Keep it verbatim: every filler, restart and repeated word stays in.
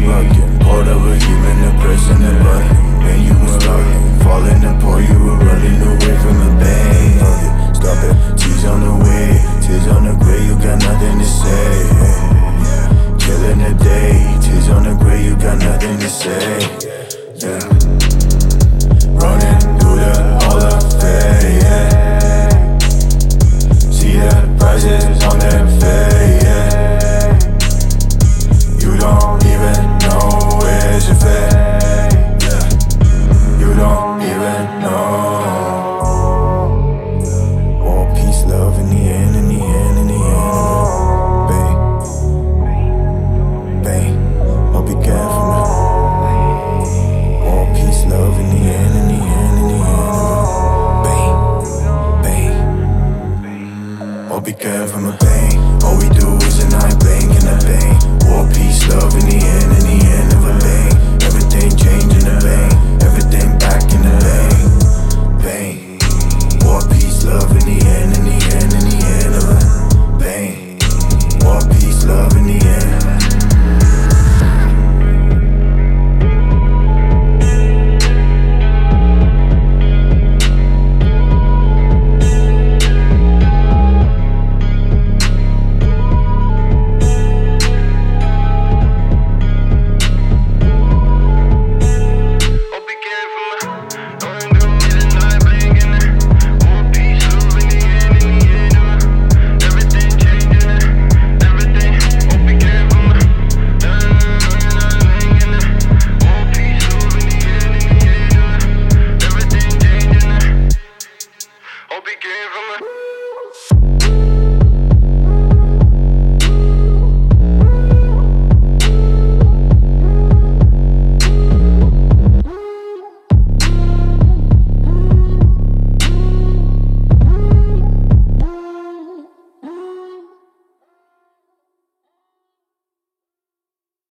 bucking. Poured over human, the pressing the button. And you was talking, falling apart, you were running away from the pain. Fuck it, stop it, tears on the way, tears on the grave, you got nothing to say. Killing the day,